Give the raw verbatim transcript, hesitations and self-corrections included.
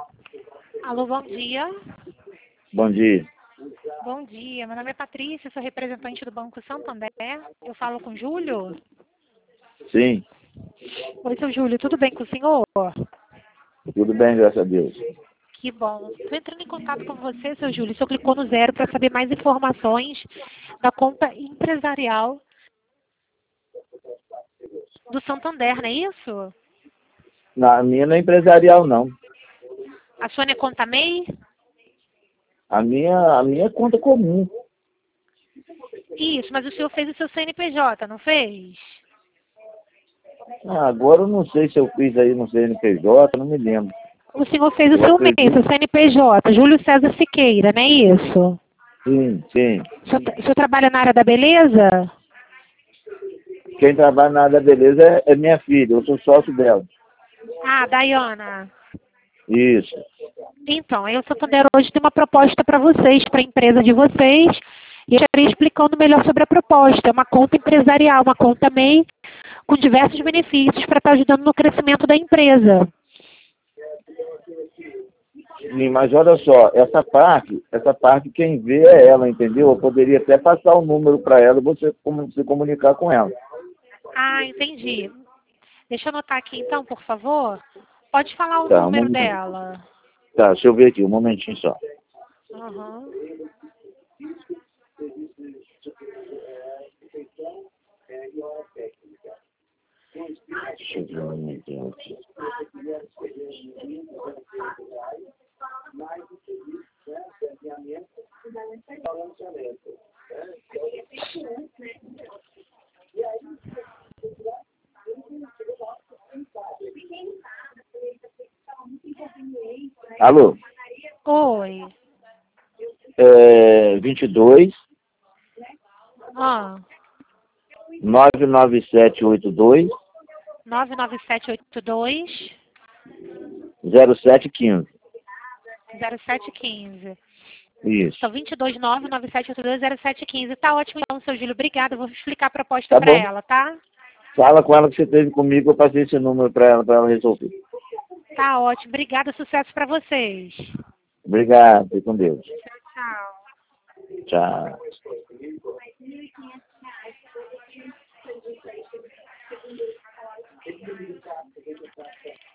Alô, bom dia. Bom dia. Bom dia, meu nome é Patrícia, sou representante do Banco Santander. Eu falo com o Júlio? Sim, Oi, seu Júlio, tudo bem com o senhor? tudo bem, graças a Deus. Que bom. Estou entrando em contato com você, seu Júlio. O senhor clicou no zero para saber mais informações da conta empresarial do Santander, não é isso? Na a minha não é empresarial, não. A sua não é conta M E I? A minha, a minha é conta comum. Isso, mas o senhor fez o seu C N P J, não fez? Ah, agora eu não sei se eu fiz aí no C N P J, não me lembro. O senhor fez o Eu seu M E I, acredito. seu C N P J, Júlio César Siqueira, não é isso? Sim, sim. O senhor, o senhor trabalha na área da beleza? Quem trabalha na área da beleza é, é minha filha, eu sou sócio dela. Ah, Dayana. Isso. Então, aí o Santander hoje tem uma proposta para vocês, para a empresa de vocês, e eu estaria explicando melhor sobre a proposta. É uma conta empresarial, uma conta M E I, com diversos benefícios para estar ajudando no crescimento da empresa. Sim, mas olha só, essa parte, essa parte quem vê é ela, entendeu? Eu poderia até passar o número para ela e você como- se comunicar com ela. Ah, entendi. Deixa eu anotar aqui então, por favor. Pode falar o Tá, um número momentinho. dela. Tá, deixa eu ver aqui, um momentinho só. Aham. Deixa eu ver um momentinho aqui. Alô? Oi. É, vinte e dois, Ah, nove nove sete oito dois, nove nove sete oito dois, zero sete quinze. zero sete um cinco. Isso. São vinte e dois, nove nove sete oito dois, zero sete um cinco. Tá ótimo então, seu Júlio. Obrigada. Eu vou explicar a proposta Tá para bom. ela, tá? Fala com ela que você teve comigo, eu passei esse número para ela, para ela resolver. Tá ótimo. Obrigada. Sucesso para vocês. Obrigado, fique com Deus. Tchau. Tchau.